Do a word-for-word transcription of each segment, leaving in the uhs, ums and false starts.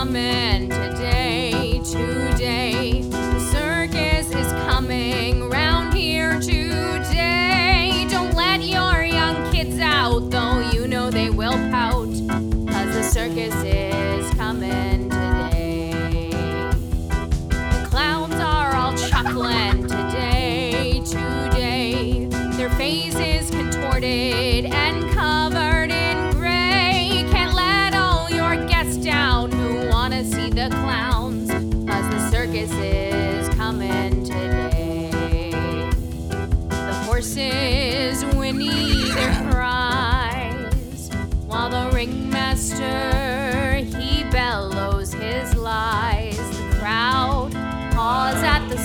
coming today, today. The circus is coming round here today. Don't let your young kids out, though you know they will pout, 'cause the circus is coming today. The clowns are all chuckling today, today. Their faces contorted and covered in gray. Can't let all your guests down who wanna see the clowns, 'cause the circus is coming today. The horses whinny their cries, while the ringmaster, he bellows his lies. The crowd paws at the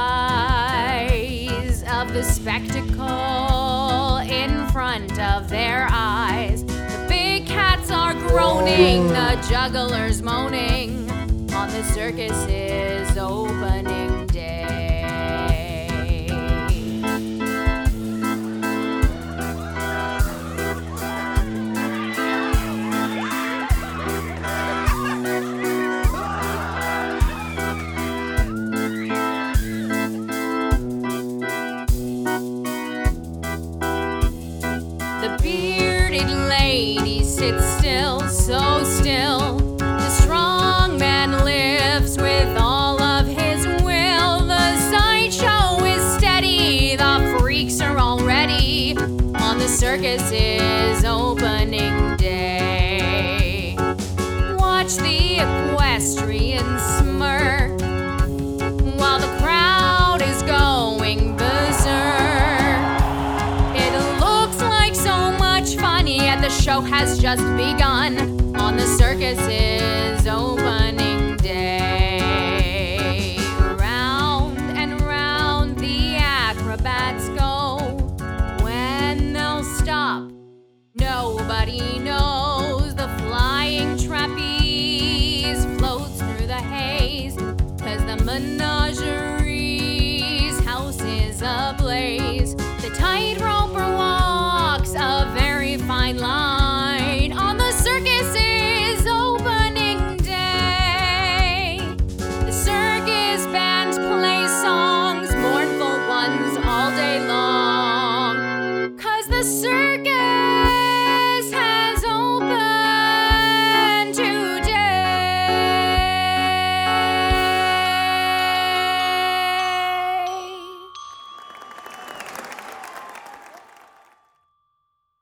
size of the spectacle in front of their eyes. The big cats are groaning, the jugglers moaning on the circus's opening day. The bearded lady sits still, so still. The strong man lifts with all of his will. The sideshow is steady, the freaks are all ready on the circus's opening day. Watch the equestrians smirk while the crowd is going berserk. It looks like so much fun, yet the show has just begun on the circus's opening day. Round and round the acrobats go. When they'll stop, nobody knows. The flying trapeze floats through the haze, 'cause the menagerie